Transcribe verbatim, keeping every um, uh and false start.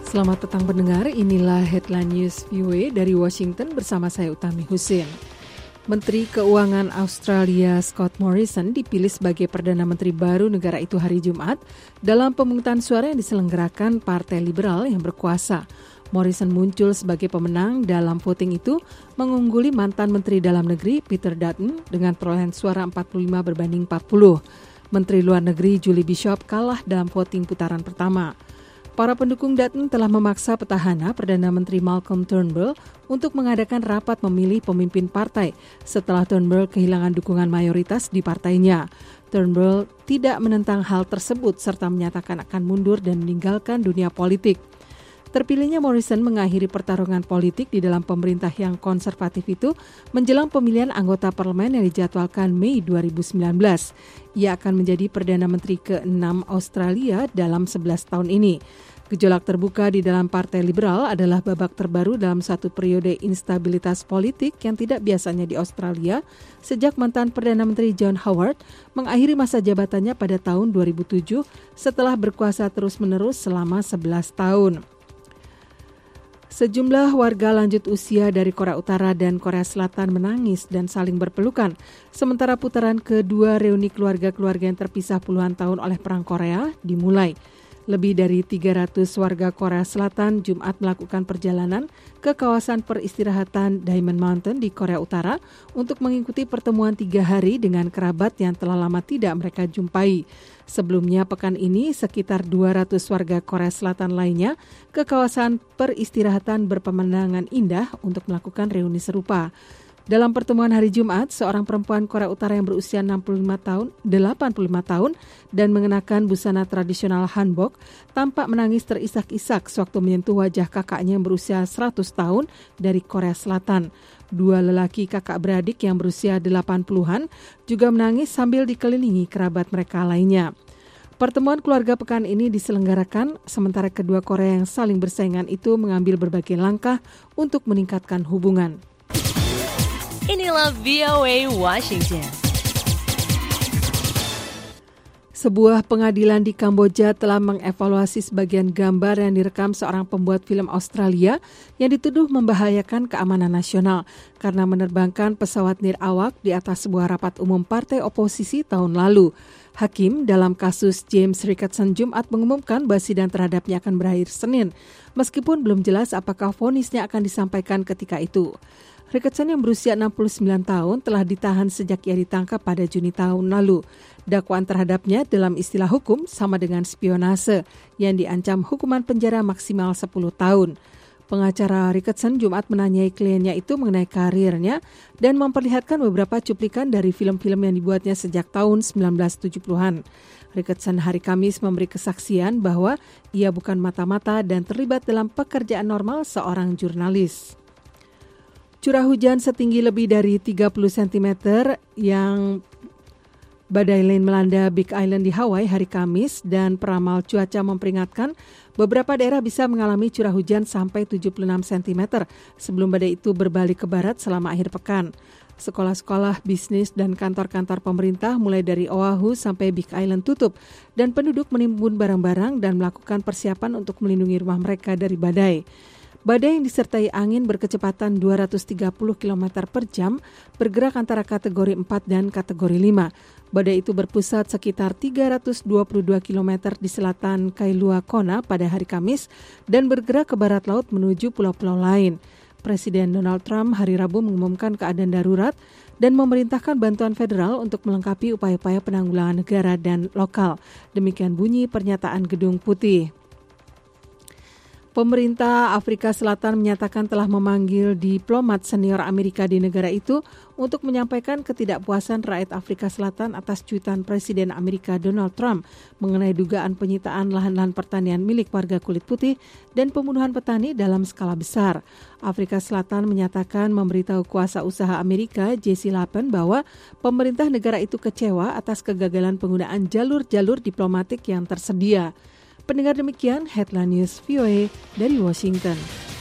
Selamat petang pendengar, inilah Headline News V O A dari Washington bersama saya Utami Husin. Menteri Keuangan Australia Scott Morrison dipilih sebagai Perdana Menteri baru negara itu hari Jumat dalam pemungutan suara yang diselenggarakan Partai Liberal yang berkuasa. Morrison muncul sebagai pemenang dalam voting itu mengungguli mantan Menteri Dalam Negeri Peter Dutton dengan perolehan suara empat puluh lima berbanding empat puluh. Menteri Luar Negeri Julie Bishop kalah dalam voting putaran pertama. Para pendukung Dutton telah memaksa petahana Perdana Menteri Malcolm Turnbull untuk mengadakan rapat memilih pemimpin partai setelah Turnbull kehilangan dukungan mayoritas di partainya. Turnbull tidak menentang hal tersebut serta menyatakan akan mundur dan meninggalkan dunia politik. Terpilihnya Morrison mengakhiri pertarungan politik di dalam pemerintah yang konservatif itu menjelang pemilihan anggota parlemen yang dijadwalkan Mei dua ribu sembilan belas. Ia akan menjadi Perdana Menteri keenam Australia dalam sebelas tahun ini. Gejolak terbuka di dalam Partai Liberal adalah babak terbaru dalam satu periode instabilitas politik yang tidak biasanya di Australia sejak mantan Perdana Menteri John Howard mengakhiri masa jabatannya pada tahun dua ribu tujuh setelah berkuasa terus-menerus selama sebelas tahun. Sejumlah warga lanjut usia dari Korea Utara dan Korea Selatan menangis dan saling berpelukan. Sementara putaran kedua reuni keluarga-keluarga yang terpisah puluhan tahun oleh Perang Korea dimulai. Lebih dari tiga ratus warga Korea Selatan Jumat melakukan perjalanan ke kawasan peristirahatan Diamond Mountain di Korea Utara untuk mengikuti pertemuan tiga hari dengan kerabat yang telah lama tidak mereka jumpai. Sebelumnya pekan ini sekitar dua ratus warga Korea Selatan lainnya ke kawasan peristirahatan berpemandangan indah untuk melakukan reuni serupa. Dalam pertemuan hari Jumat, seorang perempuan Korea Utara yang berusia enam puluh lima tahun, delapan puluh lima tahun dan mengenakan busana tradisional hanbok tampak menangis terisak-isak sewaktu menyentuh wajah kakaknya yang berusia seratus tahun dari Korea Selatan. Dua lelaki kakak beradik yang berusia delapan puluhan juga menangis sambil dikelilingi kerabat mereka lainnya. Pertemuan keluarga pekan ini diselenggarakan sementara kedua Korea yang saling bersaingan itu mengambil berbagai langkah untuk meningkatkan hubungan. Inilah V O A Washington. Sebuah pengadilan di Kamboja telah mengevaluasi sebagian gambar yang direkam seorang pembuat film Australia yang dituduh membahayakan keamanan nasional karena menerbangkan pesawat nirawak di atas sebuah rapat umum partai oposisi tahun lalu. Hakim dalam kasus James Ricketson Jumat mengumumkan bahwa sidang terhadapnya akan berakhir Senin, meskipun belum jelas apakah vonisnya akan disampaikan ketika itu. Ricketson yang berusia enam puluh sembilan tahun telah ditahan sejak ia ditangkap pada Juni tahun lalu. Dakwaan terhadapnya dalam istilah hukum sama dengan spionase yang diancam hukuman penjara maksimal sepuluh tahun. Pengacara Ricketson Jumat menanyai kliennya itu mengenai karirnya dan memperlihatkan beberapa cuplikan dari film-film yang dibuatnya sejak tahun sembilan belas tujuh puluhan. Ricketson hari Kamis memberi kesaksian bahwa ia bukan mata-mata dan terlibat dalam pekerjaan normal seorang jurnalis. Curah hujan setinggi lebih dari tiga puluh sentimeter yang badai Lane melanda Big Island di Hawaii hari Kamis dan peramal cuaca memperingatkan beberapa daerah bisa mengalami curah hujan sampai tujuh puluh enam sentimeter sebelum badai itu berbalik ke barat selama akhir pekan. Sekolah-sekolah, bisnis, dan kantor-kantor pemerintah mulai dari Oahu sampai Big Island tutup dan penduduk menimbun barang-barang dan melakukan persiapan untuk melindungi rumah mereka dari badai. Badai yang disertai angin berkecepatan dua ratus tiga puluh kilometer per jam bergerak antara kategori empat dan kategori lima. Badai itu berpusat sekitar tiga ratus dua puluh dua kilometer di selatan Kailua Kona pada hari Kamis dan bergerak ke barat laut menuju pulau-pulau lain. Presiden Donald Trump hari Rabu mengumumkan keadaan darurat dan memerintahkan bantuan federal untuk melengkapi upaya-upaya penanggulangan negara dan lokal. Demikian bunyi pernyataan Gedung Putih. Pemerintah Afrika Selatan menyatakan telah memanggil diplomat senior Amerika di negara itu untuk menyampaikan ketidakpuasan rakyat Afrika Selatan atas cuitan Presiden Amerika Donald Trump mengenai dugaan penyitaan lahan-lahan pertanian milik warga kulit putih dan pembunuhan petani dalam skala besar. Afrika Selatan menyatakan memberitahu kuasa usaha Amerika Jesse Lapen bahwa pemerintah negara itu kecewa atas kegagalan penggunaan jalur-jalur diplomatik yang tersedia. Pendengar demikian Headline News V O A dari Washington.